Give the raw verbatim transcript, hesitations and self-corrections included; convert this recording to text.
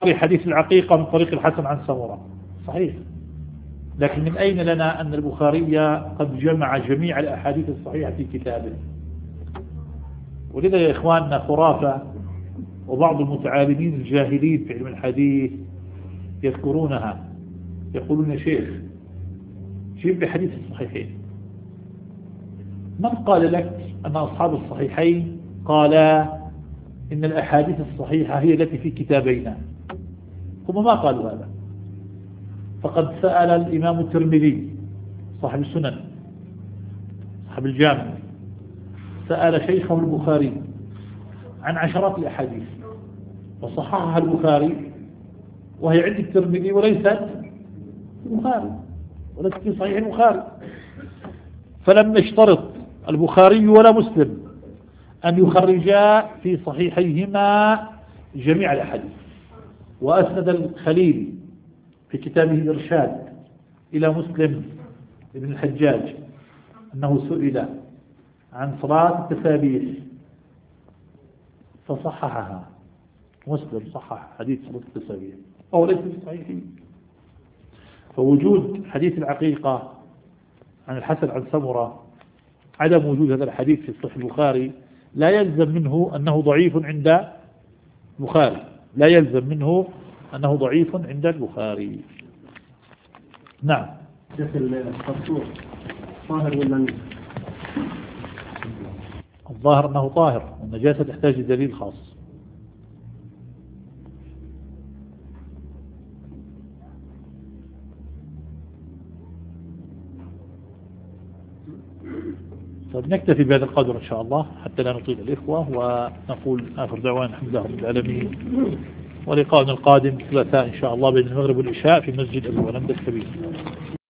حديث العقيقة من طريق الحسن عن سمرة صحيح، لكن من أين لنا أن البخاري قد جمع جميع الأحاديث الصحيحة في كتابه؟ ولذا يا إخواننا خرافة، وبعض المتعالمين الجاهلين في علم الحديث يذكرونها، يقولون يا شيخ جيب لي حديث الصحيحين. من قال لك أن أصحاب الصحيحين قال إن الأحاديث الصحيحة هي التي في كتابينا؟ هم ما قالوا هذا. فقد سأل الإمام الترمذي صاحب السنن صاحب الجامع، سأل شيخه البخاري عن عشرات الأحاديث وصححها البخاري وهي عند الترمذي وليست البخاري، وليست في صحيح البخاري. فلم يشترط البخاري ولا مسلم أن يخرجا في صحيحيهما جميع الأحاديث. وأسند الخليل في كتابه الإرشاد إلى مسلم ابن الحجاج أنه سئل عن صلاة التسابيح فصححها، مسلم صحح حديث صلاة التسابيح أو ليس في صحيحه. فوجود حديث العقيقة عن الحسن عن سمرة، عدم وجود هذا الحديث في صحيح البخاري لا يلزم منه أنه ضعيف عند البخاري، لا يلزم منه أنه ضعيف عند البخاري. نعم. شيخ الفطور طاهر ولا؟ الظاهر أنه طاهر، والنجاسة تحتاج دليل خاص. طيب نكتفي بهذا القدر إن شاء الله حتى لا نطيل الإخوة، ونقول آخر دعوانا الحمد لله رب العالمين، ولقاءنا القادم الثلاثاء إن شاء الله بين المغرب والعشاء في مسجد أبو هريرة الكبير.